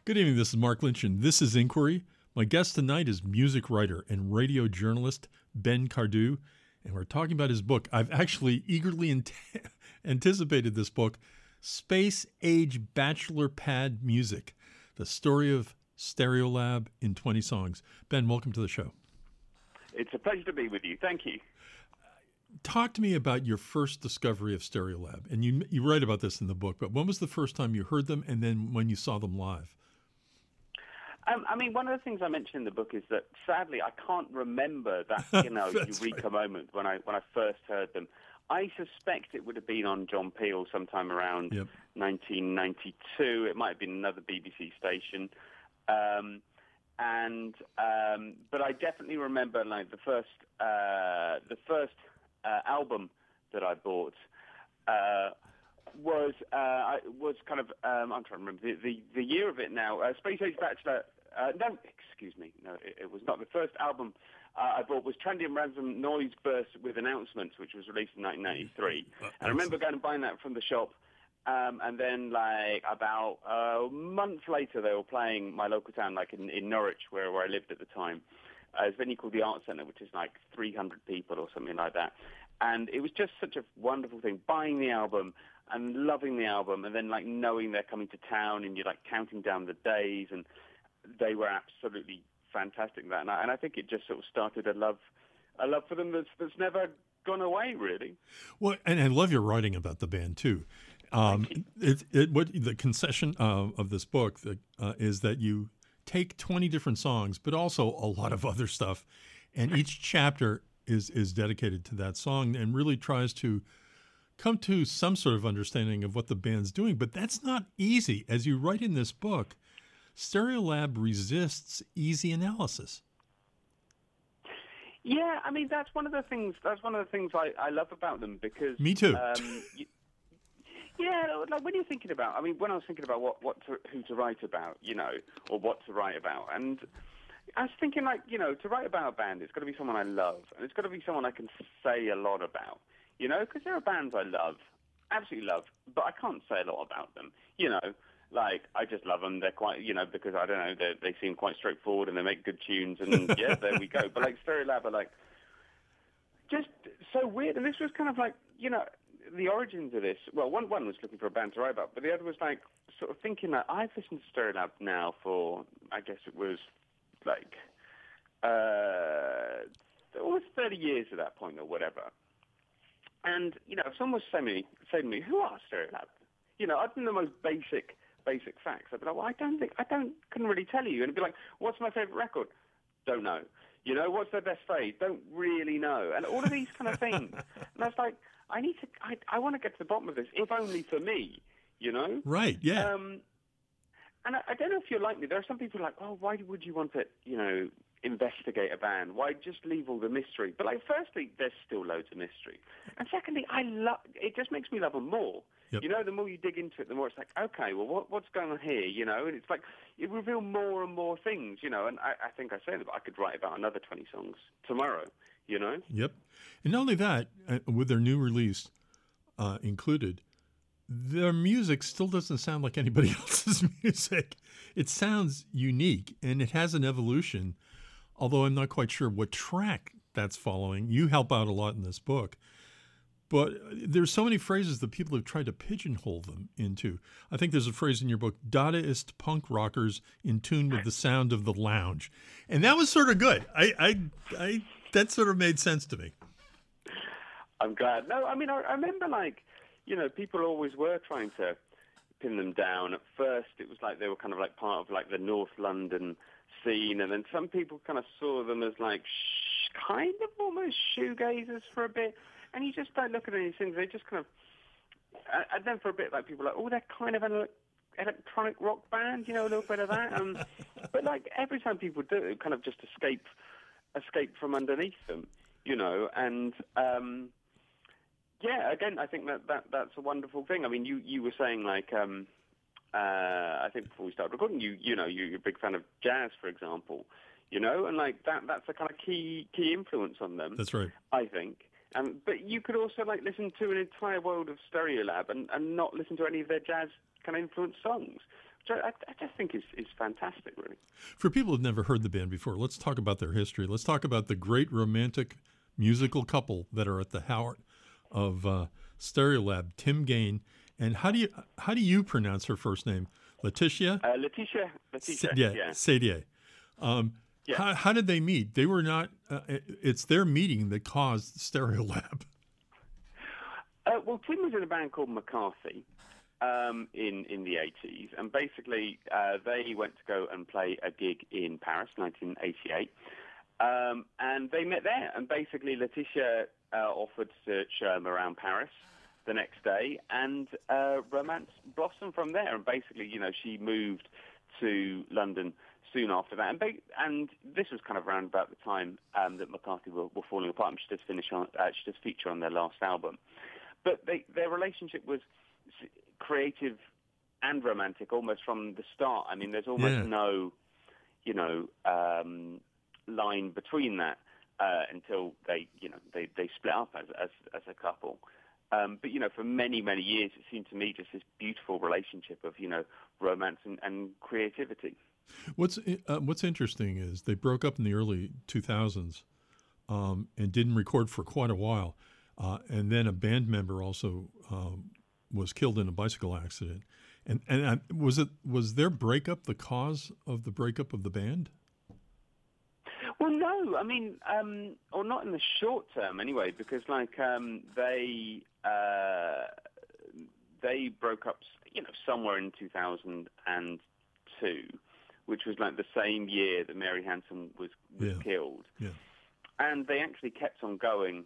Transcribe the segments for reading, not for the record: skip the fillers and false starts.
Good evening. This is Mark Lynch, and this is Inquiry. My guest tonight is music writer and radio journalist Ben Cardue, and we're talking about his book. I've actually eagerly anticipated this book, Space Age Bachelor Pad Music, the story of Stereolab in 20 songs. Ben, welcome to the show. It's a pleasure to be with you. Thank you. Talk to me about your first discovery of Stereolab. And you write about this in the book, but when was the first time you heard them and then when you saw them live? One of the things I mentioned in the book is that, sadly, I can't remember that, eureka right. moment when I first heard them. I suspect it would have been on John Peel sometime around 1992. It might have been another BBC station. But I definitely remember, like, the first album that I bought was kind of I'm trying to remember the year of it now. Space Age Bachelor. No, it was not. The first album I bought was Trendy and Ransom Noise Burst with Announcements, which was released in 1993. And I remember going and buying that from the shop. And then, like, about a month later, they were playing my local town, like in Norwich, where I lived at the time. There's a venue called the Art Centre, which is like 300 people or something like that. And it was just such a wonderful thing, buying the album and loving the album, and then, like, knowing they're coming to town, and you're, like, counting down the days, and they were absolutely fantastic in that. And I think it just sort of started a love for them that's never gone away, really. Well, and I love your writing about the band, too. What the concession of this book is that you take 20 different songs, but also a lot of other stuff, and each chapter is dedicated to that song and really tries to come to some sort of understanding of what the band's doing. But that's not easy. As you write in this book, Stereolab resists easy analysis. Yeah, I mean, that's one of the things I love about them, because me too. Yeah, like, when you're thinking about, I mean, when I was thinking about who to write about, or what to write about, and I was thinking, like, to write about a band, it's got to be someone I love, and it's got to be someone I can say a lot about, because there are bands I love, absolutely love, but I can't say a lot about them, like, I just love them. They're quite, because, I don't know, they seem quite straightforward and they make good tunes, and yeah, there we go. But, like, Stereolab are, like, just so weird, and this was kind of like, the origins of this. Well, one was looking for a band to write about, but the other was, like, sort of thinking that I've listened to Stereolab now for, I guess it was, like, almost 30 years at that point or whatever. And, if someone was saying to me, who are Stereolab? Other than the most basic facts, I'd be like, well, couldn't really tell you. And it'd be like, what's my favorite record? Don't know. What's their best fade? Don't really know. And all of these kind of things. And I was like, I want to get to the bottom of this, if only for me, Right, yeah. And I don't know if you're like me. There are some people who are like, oh, why would you want to, investigate a band? Why just leave all the mystery? But, like, firstly, there's still loads of mystery. And secondly, it just makes me love them more. Yep. The more you dig into it, the more it's like, okay, well, what's going on here, And it's like, you reveal more and more things, And I think I say that I could write about another 20 songs tomorrow, Yep. And not only that, with their new release included, their music still doesn't sound like anybody else's music. It sounds unique, and it has an evolution, although I'm not quite sure what track that's following. You help out a lot in this book. But there's so many phrases that people have tried to pigeonhole them into. I think there's a phrase in your book, Dadaist punk rockers in tune with the sound of the lounge. And that was sort of good. That sort of made sense to me. I'm glad. No, I mean, I remember, like, people always were trying to pin them down. At first, it was like they were kind of like part of, like, the North London scene. And then some people kind of saw them as, like, kind of almost shoegazers for a bit. And you just start looking at these things, they just kind of... And then for a bit, like, people are like, oh, they're kind of an electronic rock band, a little bit of that. But, like, every time people do it, kind of just escape from underneath them, And, yeah, again, I think that's a wonderful thing. I mean, you were saying, like, I think before we started recording, you're a big fan of jazz, for example, And, like, that's a kind of key influence on them. That's right. I think. But you could also, like, listen to an entire world of Stereolab and not listen to any of their jazz kind of influenced songs, I just think is fantastic, really. For people who've never heard the band before, let's talk about their history. Let's talk about the great romantic musical couple that are at the heart of Stereolab, Tim Gain. And how do you pronounce her first name? Letitia? Letitia. Yeah. Sadier. Yeah. How did they meet? They were not. It's their meeting that caused Stereolab. Well, Tim was in a band called McCarthy in the 80s, and basically they went to go and play a gig in Paris, 1988, and they met there. And basically, Letitia offered to show them around Paris the next day, and romance blossomed from there. And basically, she moved to London soon after that, and this was kind of around about the time that McCarthy were falling apart. And she just feature on their last album. But their relationship was creative and romantic almost from the start. I mean, there's almost no, line between that until they split up as a couple. But for many, many years, it seemed to me just this beautiful relationship of romance and creativity. What's interesting is they broke up in the early 2000s and didn't record for quite a while. And then a band member also was killed in a bicycle accident. And was their breakup the cause of the breakup of the band? Well, no. I mean, or not in the short term anyway, because they broke up, somewhere in 2002, which was like the same year that Mary Hansen was killed. Yeah. And they actually kept on going.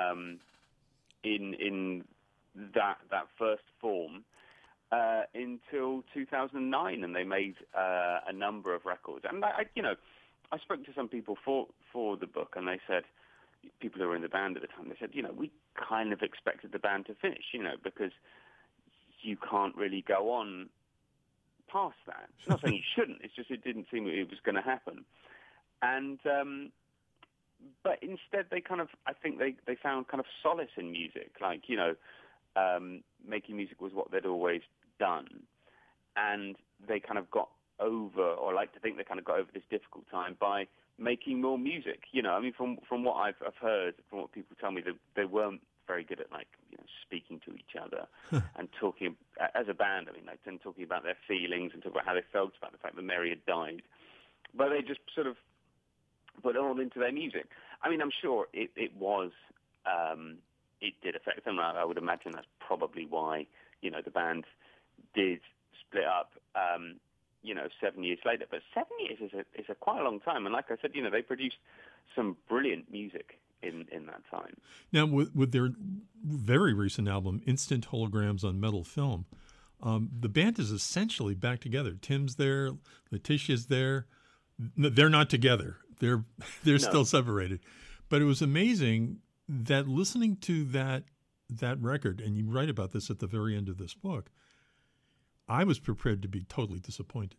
In that first form until 2009, and they made a number of records. And I spoke to some people for the book, and they said, people who were in the band at the time, they said, we kind of expected the band to finish, because you can't really go on past that. I'm not saying you shouldn't. It's just it didn't seem it was going to happen, and. But instead, they I think they found kind of solace in music, making music was what they'd always done. And they kind of got over, or I like to think they kind of got over this difficult time by making more music. I mean, from what I've heard, from what people tell me, they weren't very good at speaking to each other and talking as a band. I mean, talking about their feelings and talking about how they felt about the fact that Mary had died. But they just sort of put it all into their music. I mean, I'm sure it did affect them. I would imagine that's probably why, the band did split up, 7 years later. But 7 years is a quite a long time. And like I said, they produced some brilliant music in that time. Now, with their very recent album, Instant Holograms on Metal Film, the band is essentially back together. Tim's there, Letitia's there. They're not together. They're still separated. But it was amazing that listening to that record, and you write about this at the very end of this book, I was prepared to be totally disappointed.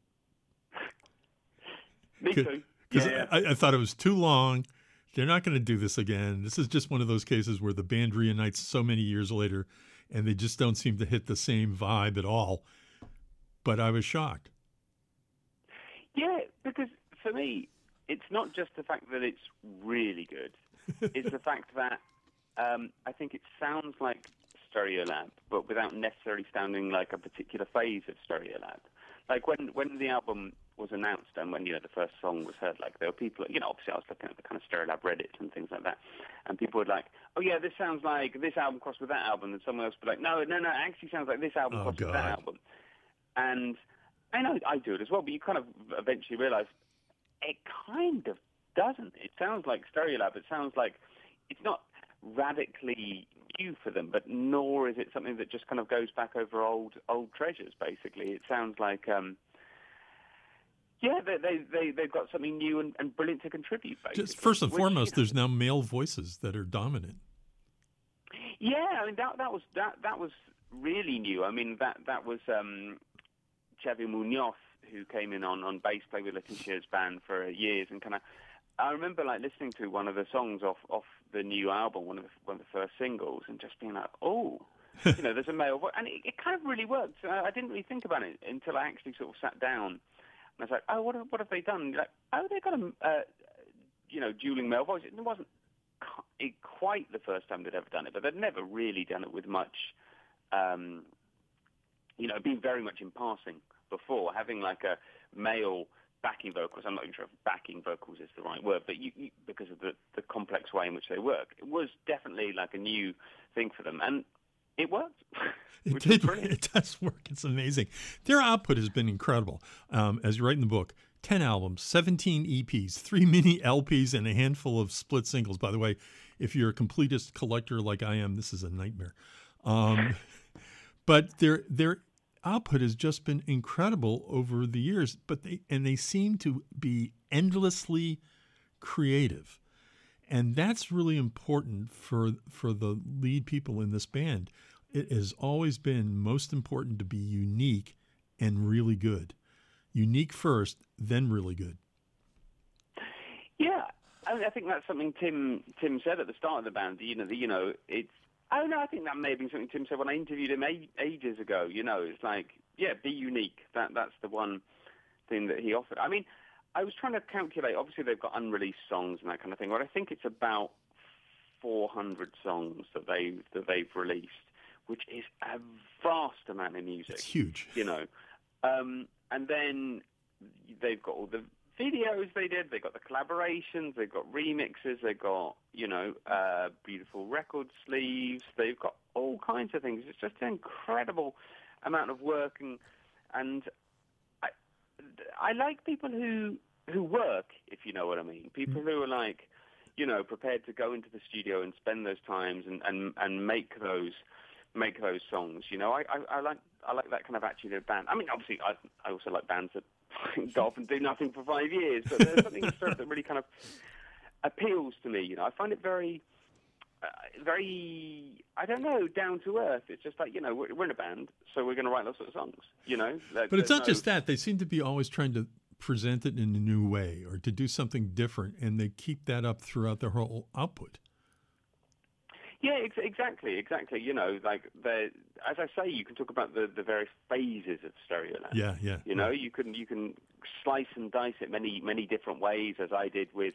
Me too. Because I thought it was too long. They're not going to do this again. This is just one of those cases where the band reunites so many years later, and they just don't seem to hit the same vibe at all. But I was shocked. Yeah, because for me, it's not just the fact that it's really good. It's the fact that I think it sounds like Stereolab, but without necessarily sounding like a particular phase of Stereolab. Like when the album was announced and when the first song was heard, there were people, obviously I was looking at the kind of Stereolab Reddit and things like that, and people were like, oh yeah, this sounds like this album crossed with that album, and someone else would be like, no, it actually sounds like this album crossed with that album. And I know I do it as well, but you kind of eventually realize it kind of doesn't. It sounds like Stereolab. It sounds like it's not radically new for them, but nor is it something that just kind of goes back over old treasures, basically. It sounds like, they've got something new and brilliant to contribute, basically. Just first and foremost, there's now male voices that are dominant. Yeah, I mean, that was really new. I mean, that was Xavier Munoz, who came in on bass, played with Letitia's band for years, and I remember listening to one of the songs off the new album, one of the first singles, and just being like, oh, there's a male voice, and it kind of really worked. I didn't really think about it until I actually sort of sat down, and I was like, oh, what have they done? Like, oh, they got a dueling male voice. It wasn't quite the first time they'd ever done it, but they'd never really done it with much, being very much in passing before, having like a male backing vocals. I'm not even sure if backing vocals is the right word, but because of the complex way in which they work, it was definitely like a new thing for them, and it worked. It did. It does work. It's amazing. Their output has been incredible. As you write in the book, 10 albums, 17 EPs, 3 mini LPs, and a handful of split singles. By the way, if you're a completist collector like I am, this is a nightmare. But their output has just been incredible over the years. But they seem to be endlessly creative, and that's really important for the lead people in this band. It has always been most important to be unique and really good. Unique first, then really good. Yeah, I think that's something Tim said at the start of the band. It's. Oh no, I think that may have been something Tim said when I interviewed him ages ago. It's like, yeah, be unique. That's the one thing that he offered. I mean, I was trying to calculate. Obviously, they've got unreleased songs and that kind of thing. But I think it's about 400 songs that they've released, which is a vast amount of music. It's huge. And then they've got all the videos they did. They got the collaborations. They've got remixes. They've got beautiful record sleeves. They've got all kinds of things. It's just an incredible amount of work, and I like people who work, if you know what I mean. People who are like, prepared to go into the studio and spend those times and make those songs. I like that kind of attitude of band. I mean, obviously, I also like bands that go off and do nothing for 5 years, but there's something that really kind of appeals to me. I find it very, very, I don't know, down to earth. It's just like, we're in a band, so we're going to write those sort of songs, But it's not just that. They seem to be always trying to present it in a new way or to do something different, and they keep that up throughout their whole output. Yeah, exactly. Like as I say, you can talk about the various phases of Stereolab. Yeah. You can slice and dice it many different ways, as I did with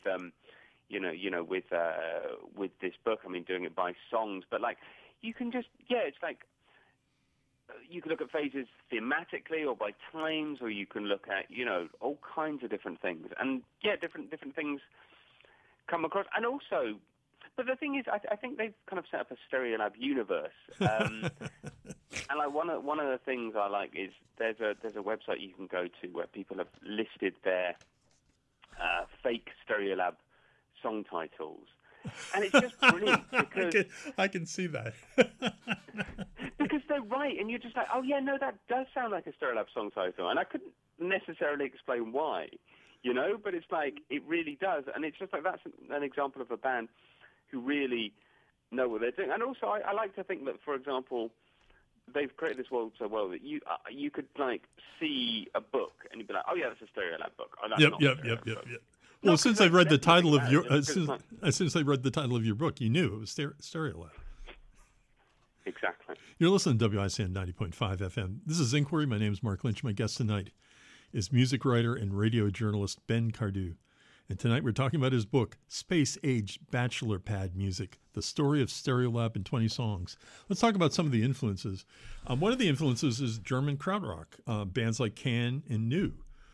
with this book. I mean, doing it by songs, but like you can just it's like you can look at phases thematically or by times, or you can look at all kinds of different things, and different things come across, and also. But the thing is, I think they've kind of set up a Stereolab universe, and like one of the things I like is there's a website you can go to where people have listed their fake Stereolab song titles, and it's just brilliant because I can see that because they're right, and you're just like, oh yeah, no, that does sound like a Stereolab song title, and I couldn't necessarily explain why, but it's like it really does, and it's just like that's an example of a band who really know what they're doing. And also, I like to think that, for example, they've created this world so well that you could like see a book and you'd be like, oh yeah, that's a Stereolab book. Oh, that's not a Stereolab book. Well, since I read the title of your since I read the title of your book, you knew it was Stereolab. Exactly. You're listening to WICN 90.5 FM. This is Inquiry. My name is Mark Lynch. My guest tonight is music writer and radio journalist Ben Cardew. And tonight we're talking about his book, Space Age Bachelor Pad Music, the story of Stereolab in 20 songs. Let's talk about some of the influences. One of the influences is German krautrock, bands like Can and New.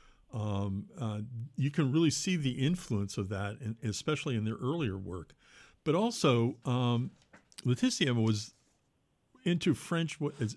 You can really see the influence of that, especially in their earlier work. But also, Laetitia was into French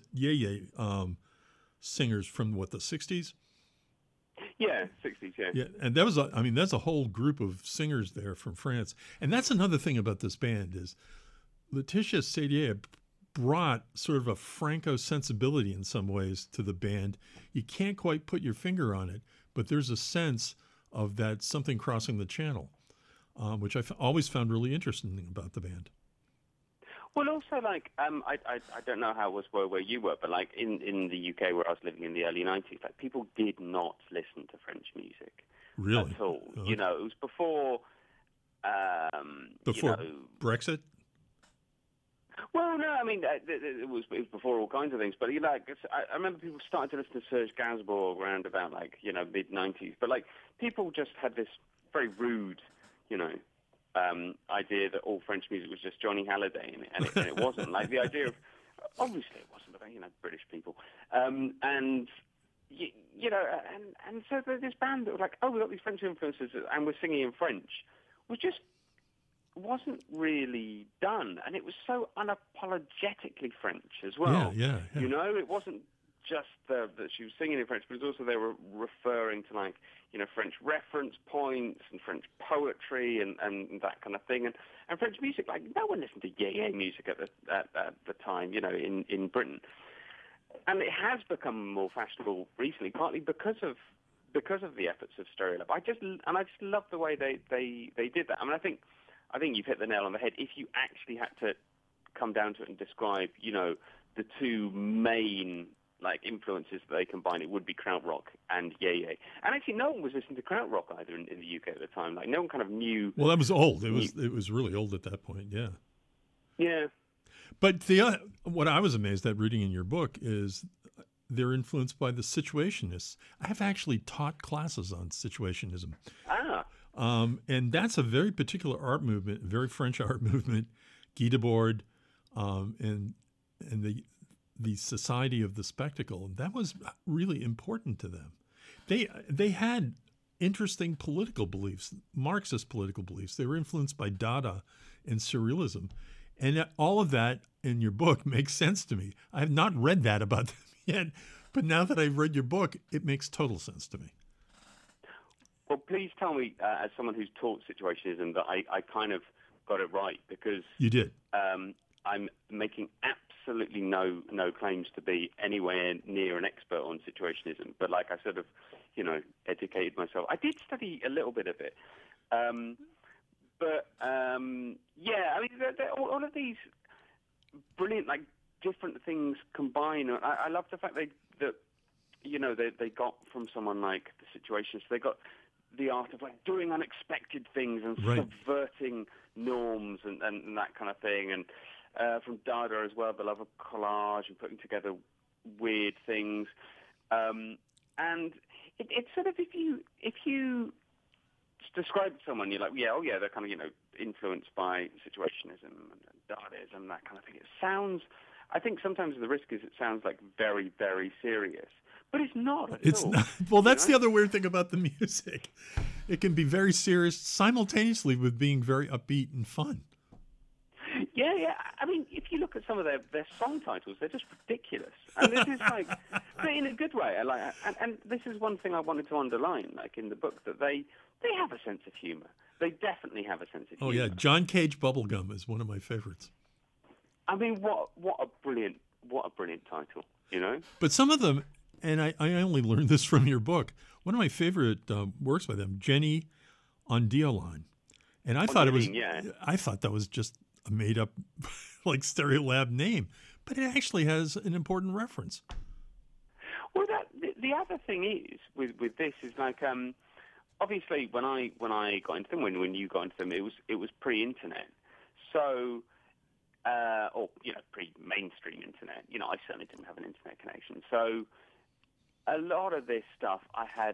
singers from, the 60s? Yeah, 60s, yeah. Yeah, and that was, that's a whole group of singers there from France. And that's another thing about this band is Laetitia Sadier brought sort of a Franco sensibility in some ways to the band. You can't quite put your finger on it, but there's a sense of that something crossing the channel, which I've always found really interesting about the band. Well, also, like, I don't know how it was where you were, but, like, in the UK where I was living in the early 90s, like, people did not listen to French music. Really? At all. Okay. It was before... Before Brexit? Well, no, I mean, it was before all kinds of things, but I remember people started to listen to Serge Gainsbourg around about mid-90s, but people just had this very rude, you know, idea that all French music was just Johnny Hallyday, and it wasn't. The idea of, obviously it wasn't, but British people, and so there's this band that was like, oh, we've got these French influences, and we're singing in French, was just wasn't really done, and it was so unapologetically French as well. Yeah. You know, it wasn't just that she was singing in French, but it was also they were referring to French reference points and French poetry and that kind of thing, and French music. No one listened to Yeye music at the time, in Britain, and it has become more fashionable recently, partly because of the efforts of Stereolab. I just love the way they did that. I think you've hit the nail on the head. If you actually had to come down to it and describe, the two main influences that they combine, it would be krautrock and Yeye. And actually, no one was listening to krautrock either in the UK at the time. No one kind of knew. Well, that was old. It was really old at that point. Yeah. Yeah. But what I was amazed at reading in your book is they're influenced by the Situationists. I have actually taught classes on Situationism. And that's a very particular art movement, very French art movement, Guy Debord, and the Society of the Spectacle. And that was really important to them. They had interesting political beliefs, Marxist political beliefs. They were influenced by Dada and Surrealism. And all of that in your book makes sense to me. I have not read that about them yet, but now that I've read your book, it makes total sense to me. Well, please tell me, as someone who's taught Situationism, that I kind of got it right, because you did. I'm making absolutely no claims to be anywhere near an expert on Situationism, but I sort of, educated myself. I did study a little bit of it, all of these brilliant, different things combine. I love the fact that they got from someone like the Situationists, they got the art of doing unexpected things and subverting norms and that kind of thing, and from Dada as well, the love of collage and putting together weird things, and it's sort of if you describe someone, you're they're kind of influenced by Situationism and Dadaism and that kind of thing. It sounds, I think sometimes the risk is it sounds very, very serious. But it's not at all. Not. Well, that's the other weird thing about the music. It can be very serious simultaneously with being very upbeat and fun. Yeah. I mean, if you look at some of their song titles, they're just ridiculous. And this is but in a good way. And this is one thing I wanted to underline, in the book, that they have a sense of humor. They definitely have a sense of humor. Oh yeah, John Cage Bubblegum is one of my favorites. I mean, what a brilliant title, But some of them. And I only learned this from your book. One of my favorite works by them, Jenny on Dioline, and I thought that was just a made up Stereolab name, but it actually has an important reference. Well, the other thing is with this is obviously when I got into them, when you got into them, it was pre-internet, so. Or pre-mainstream internet. I certainly didn't have an internet connection, so. A lot of this stuff I had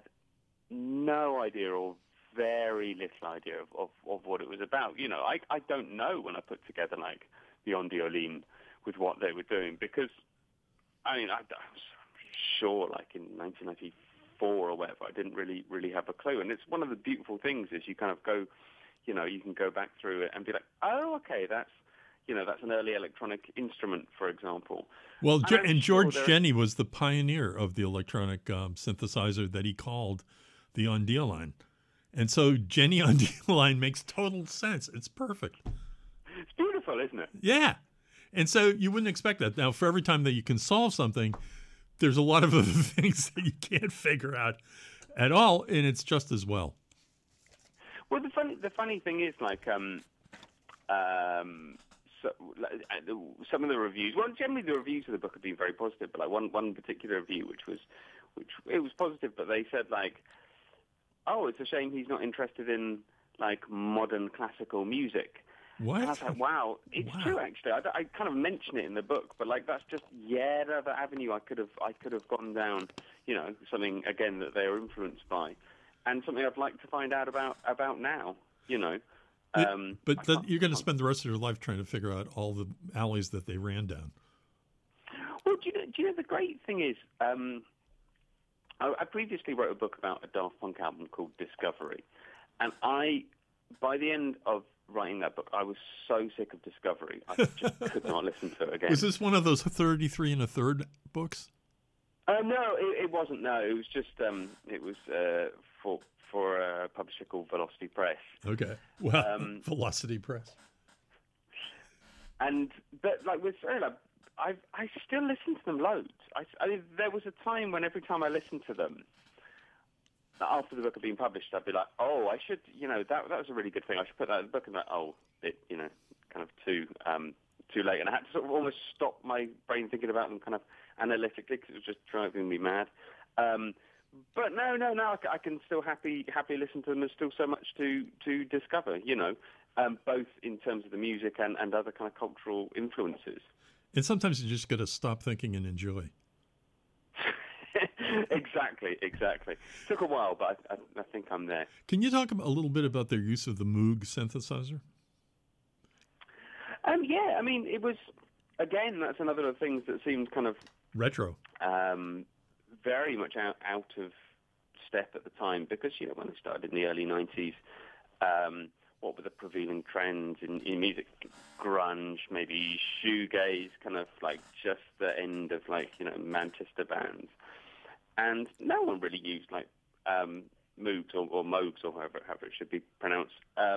no idea or very little idea of what it was about. I don't know when I put together the On Dioline with what they were doing, because I was sure in 1994 or whatever, I didn't really have a clue. And it's one of the beautiful things is you kind of go, you can go back through it and be like, oh, okay, that's an early electronic instrument, for example. Well, and George Jenny was the pioneer of the electronic synthesizer that he called the On Dioline. And so Jenny on Dioline makes total sense. It's perfect. It's beautiful, isn't it? Yeah. And so you wouldn't expect that. Now, for every time that you can solve something, there's a lot of other things that you can't figure out at all, and it's just as well. Well, the funny thing is, some of the reviews. Well, generally the reviews of the book have been very positive, but one particular review, which it was positive, but they said oh, it's a shame he's not interested in modern classical music, What? And I was like, wow, it's true actually. I kind of mention it in the book, but like that's just yet another avenue I could have gone down. You know, something again that they are influenced by, and something I'd like to find out about now. You know, but you're going to spend the rest of your life trying to figure out all the alleys that they ran down. Well, do you know the great thing is, I previously wrote a book about a Daft Punk album called Discovery, and by the end of writing that book, I was so sick of Discovery, I just could not listen to it again. Was this one of those 33 1/3 books? No, it wasn't. No, it was just it was for a publisher called Velocity Press. Okay, well, Velocity Press. But like with Stereolab, I still listen to them loads. I mean, there was a time when every time I listened to them, after the book had been published, I'd be like, oh, I should, you know, that was a really good thing. I should put that in the book. And like, oh, it, you know, kind of too late. And I had to sort of almost stop my brain thinking about them kind of analytically because it was just driving me mad. But no, I can still happily listen to them. There's still so much to discover, you know, both in terms of the music and other kind of cultural influences. And sometimes you just got to stop thinking and enjoy. Exactly. Took a while, but I think I'm there. Can you talk a little bit about their use of the Moog synthesizer? Yeah, I mean, it was, again, that's another of the things that seemed kind of... retro. Very much out of step at the time, because, you know, when I started in the early 90s, what were the prevailing trends in music? Grunge, maybe shoegaze, kind of like just the end of, like, you know, Manchester bands. And no one really used like Moogs or Moogs or however it should be pronounced.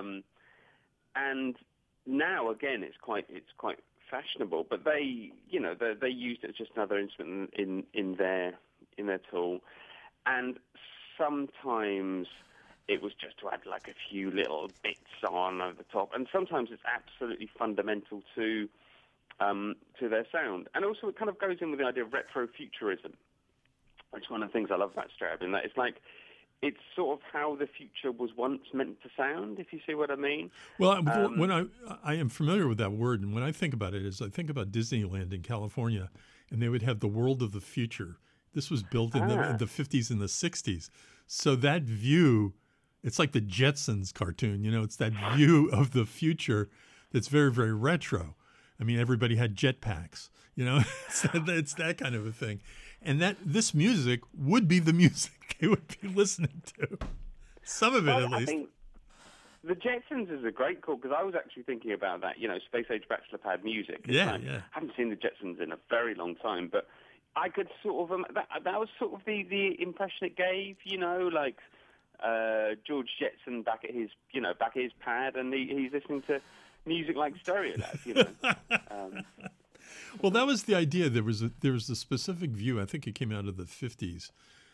And now again, it's quite fashionable. But they used it as just another instrument in their tool. And sometimes it was just to add like a few little bits on over the top. And sometimes it's absolutely fundamental to their sound. And also it kind of goes in with the idea of retrofuturism. It's one of the things I love about Stradlin, that it's sort of how the future was once meant to sound, if you see what I mean. Well, when I am familiar with that word, and when I think about it, I think about Disneyland in California, and they would have the world of the future. This was built in the 50s and the 60s. So that view, it's like the Jetsons cartoon, you know, it's that view of the future that's very, very retro. I mean, everybody had jetpacks, you know, it's that kind of a thing. And that this music would be the music they would be listening to. Some of it, at least. I think the Jetsons is a great call, because I was actually thinking about that, you know, Space Age Bachelor Pad music. Yeah. I haven't seen the Jetsons in a very long time, but I could sort of, that was sort of the impression it gave, you know, like George Jetson back at his pad, and he's listening to music like Stereolab, you know. Well, that was the idea. There was a specific view. I think it came out of the 50s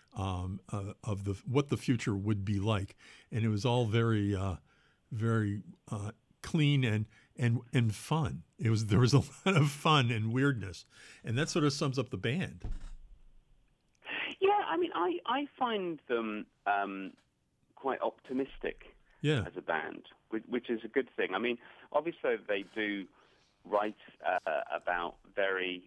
of what the future would be like, and it was all very, very clean and fun. There was a lot of fun and weirdness, and that sort of sums up the band. Yeah, I mean, I find them quite optimistic as a band, which is a good thing. I mean, obviously they do write about very,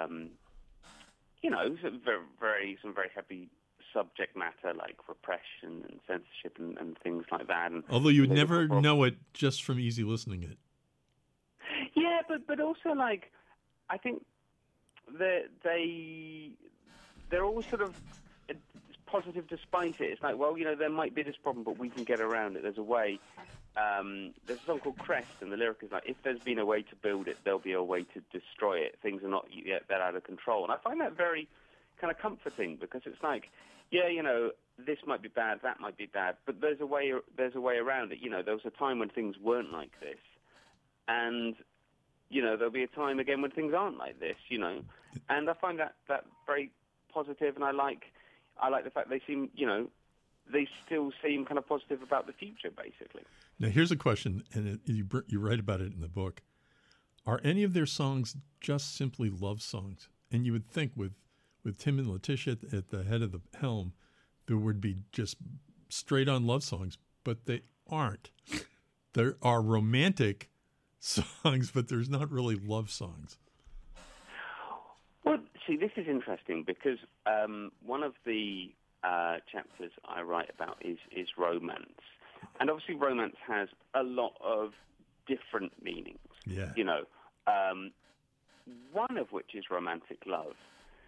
some very heavy subject matter like repression and censorship and things like that. And although you would never know it just from easy listening it. Yeah, but also like I think they're always sort of positive despite it. It's like, well, you know, there might be this problem, but we can get around it. There's a way. There's a song called Crest, and the lyric is like, if there's been a way to build it, there'll be a way to destroy it. Things are not yet that out of control. And I find that very kind of comforting, because it's like, yeah, you know, this might be bad, that might be bad, but there's a way around it. You know, there was a time when things weren't like this, and, you know, there'll be a time again when things aren't like this, you know. And I find that very positive, and I like the fact they seem, you know, they still seem kind of positive about the future, basically. Now, here's a question, and you write about it in the book. Are any of their songs just simply love songs? And you would think with Tim and Letitia at the head of the helm, there would be just straight-on love songs, but they aren't. There are romantic songs, but there's not really love songs. Well, see, this is interesting because one of the chapters I write about is romance. And obviously romance has a lot of different meanings. Yeah. You know, one of which is romantic love.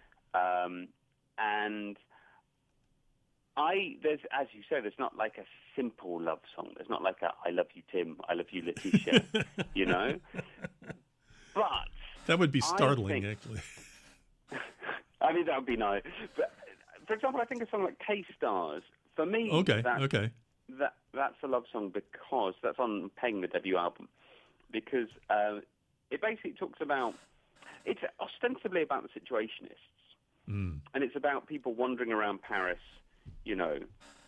And there's, as you said, there's not like a simple love song. There's not like a I love you, Tim, I love you, Letitia, you know? But that would be startling, actually. I mean, that would be nice. But, for example, I think a song like K-Stars, for me, that's a love song because that's on Peng, the debut album, because it basically talks about, it's ostensibly about the Situationists, and it's about people wandering around Paris, you know,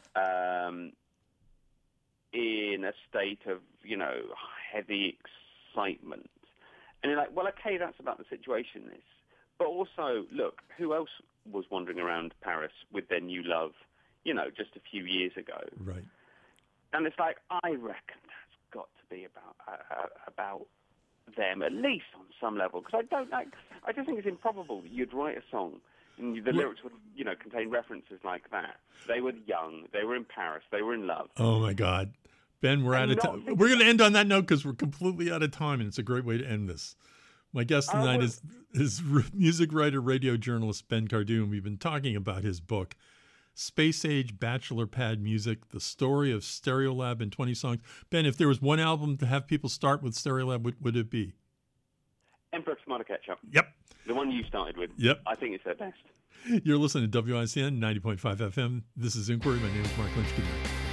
in a state of, you know, heavy excitement. And you're like, well, okay, that's about the Situationists. But also, look, who else was wandering around Paris with their new love, you know, just a few years ago? Right. And it's like, I reckon that's got to be about them, at least on some level. Because I just think it's improbable that you'd write a song and the lyrics would, you know, contain references like that. They were young, they were in Paris, they were in love. Oh, my God. Ben, we're out of time. We're going to end on that note because we're completely out of time, and it's a great way to end this. My guest tonight is music writer, radio journalist Ben Cardoon. We've been talking about his book, Space Age Bachelor Pad Music, the story of Stereolab in 20 songs. Ben, if there was one album to have people start with Stereolab, what would it be? Emperor Tomato Ketchup. Yep. The one you started with. Yep. I think it's their best. You're listening to WICN 90.5 FM. This is Inquiry. My name is Mark Lynch. Good night.